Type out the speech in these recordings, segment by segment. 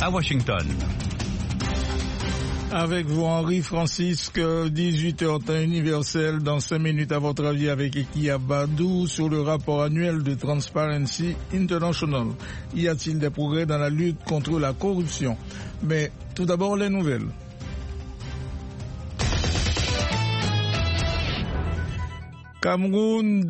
à Washington. Avec vous, Henri Francisque, 18h temps universel. Dans 5 minutes, à votre avis, avec Ekia Badou sur le rapport annuel de Transparency International. Y a-t-il des progrès dans la lutte contre la corruption? Mais tout d'abord, les nouvelles. Cameroun,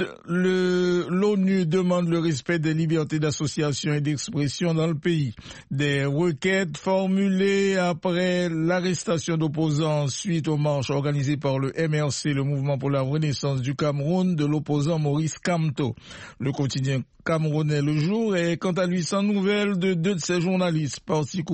l'ONU demande le respect des libertés d'association et d'expression dans le pays. Des requêtes formulées après l'arrestation d'opposants suite aux marches organisées par le MRC, le Mouvement pour la Renaissance du Cameroun, de l'opposant Maurice Kamto. Le quotidien camerounais Le Jour est quant à lui sans nouvelles de 2 de ses journalistes partis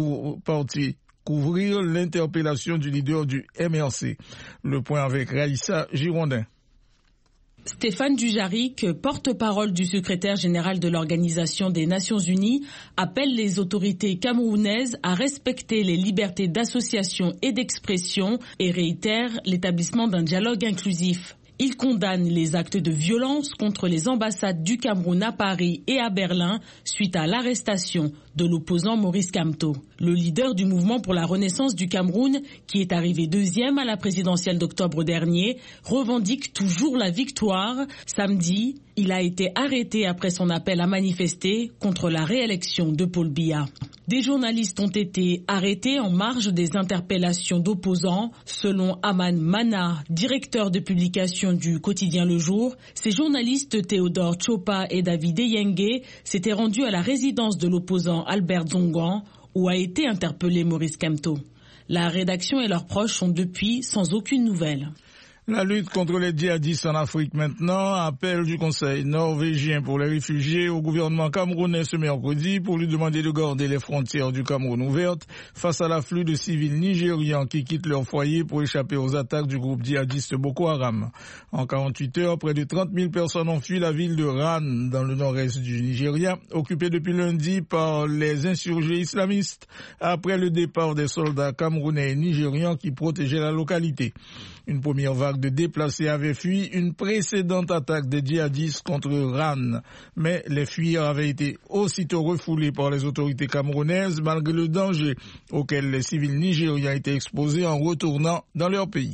couvrir l'interpellation du leader du MRC. Le point avec Raïssa Girondin. Stéphane Dujarric, porte-parole du secrétaire général de l'Organisation des Nations Unies, appelle les autorités camerounaises à respecter les libertés d'association et d'expression et réitère l'établissement d'un dialogue inclusif. Il condamne les actes de violence contre les ambassades du Cameroun à Paris et à Berlin suite à l'arrestation de l'opposant Maurice Kamto. Le leader du mouvement pour la renaissance du Cameroun, qui est arrivé 2e à la présidentielle d'octobre dernier, revendique toujours la victoire. Samedi, il a été arrêté après son appel à manifester contre la réélection de Paul Biya. Des journalistes ont été arrêtés en marge des interpellations d'opposants. Selon Aman Mana, directeur de publication du quotidien Le Jour, ces journalistes Théodore Chopa et David Eyenge s'étaient rendus à la résidence de l'opposant Albert Zongan, où a été interpellé Maurice Kamto. La rédaction et leurs proches sont depuis sans aucune nouvelle. La lutte contre les djihadistes en Afrique maintenant, appel du Conseil norvégien pour les réfugiés au gouvernement camerounais ce mercredi pour lui demander de garder les frontières du Cameroun ouvertes face à l'afflux de civils nigérians qui quittent leur foyer pour échapper aux attaques du groupe djihadiste Boko Haram. En 48 heures, près de 30 000 personnes ont fui la ville de Ran dans le nord-est du Nigeria, occupée depuis lundi par les insurgés islamistes après le départ des soldats camerounais et nigérians qui protégeaient la localité. Une première vague de déplacés avait fui une précédente attaque des djihadistes contre Ran. Mais les fuyards avaient été aussitôt refoulés par les autorités camerounaises malgré le danger auquel les civils nigériens étaient exposés en retournant dans leur pays.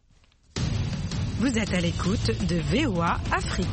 Vous êtes à l'écoute de VOA Afrique.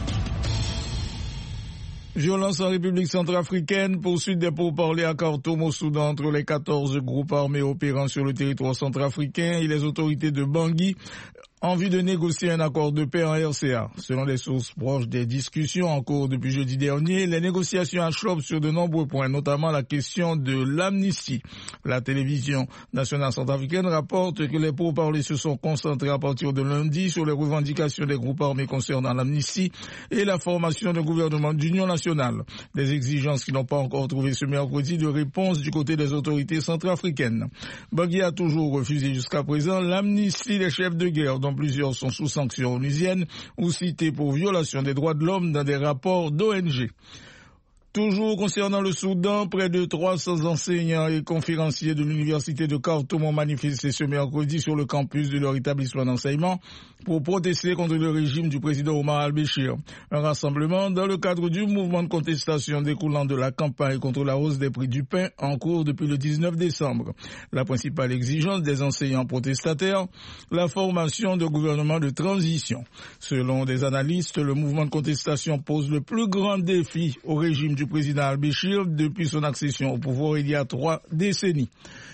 Violence en République centrafricaine, poursuite des pourparlers à Khartoum au Soudan entre les 14 groupes armés opérant sur le territoire centrafricain et les autorités de Bangui en vue de négocier un accord de paix en RCA. Selon les sources proches des discussions en cours depuis jeudi dernier, les négociations achoppent sur de nombreux points, notamment la question de l'amnistie. La télévision nationale centrafricaine rapporte que les pourparlers se sont concentrés à partir de lundi sur les revendications des groupes armés concernant l'amnistie et la formation d'un gouvernement d'union nationale. Des exigences qui n'ont pas encore trouvé ce mercredi de réponse du côté des autorités centrafricaines. Bangui a toujours refusé jusqu'à présent l'amnistie des chefs de guerre, dont plusieurs sont sous sanctions onusiennes ou cités pour violation des droits de l'homme dans des rapports d'ONG. Toujours concernant le Soudan, près de 300 enseignants et conférenciers de l'université de Khartoum ont manifesté ce mercredi sur le campus de leur établissement d'enseignement pour protester contre le régime du président Omar al-Béchir. Un rassemblement dans le cadre du mouvement de contestation découlant de la campagne contre la hausse des prix du pain en cours depuis le 19 décembre. La principale exigence des enseignants protestataires, la formation de gouvernement de transition. Selon des analystes, le mouvement de contestation pose le plus grand défi au régime du président al-Béchir depuis son accession au pouvoir il y a 3 décennies.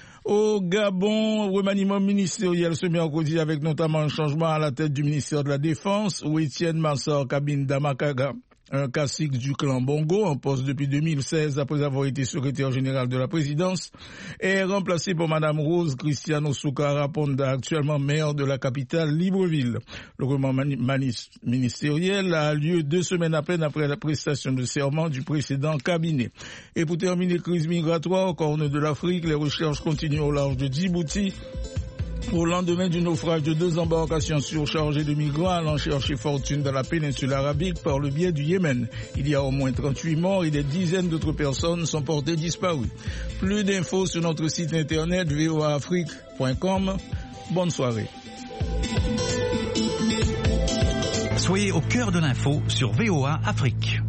Au Gabon, remaniement ministériel ce mercredi avec notamment un changement à la tête du ministère de la Défense où Étienne Massar Kabinda Makaga, un cacique du clan Bongo, en poste depuis 2016 après avoir été secrétaire général de la présidence, est remplacé par Madame Rose Cristiano Soukara Ponda, actuellement maire de la capitale Libreville. Le remaniement ministériel a lieu 2 semaines à peine après la prestation de serment du précédent cabinet. Et pour terminer, crise migratoire au corne de l'Afrique, les recherches continuent au large de Djibouti. Au lendemain du naufrage de 2 embarcations surchargées de migrants allant chercher fortune dans la péninsule arabique par le biais du Yémen. Il y a au moins 38 morts et des dizaines d'autres personnes sont portées disparues. Plus d'infos sur notre site internet voaafrique.com. Bonne soirée. Soyez au cœur de l'info sur VOA Afrique.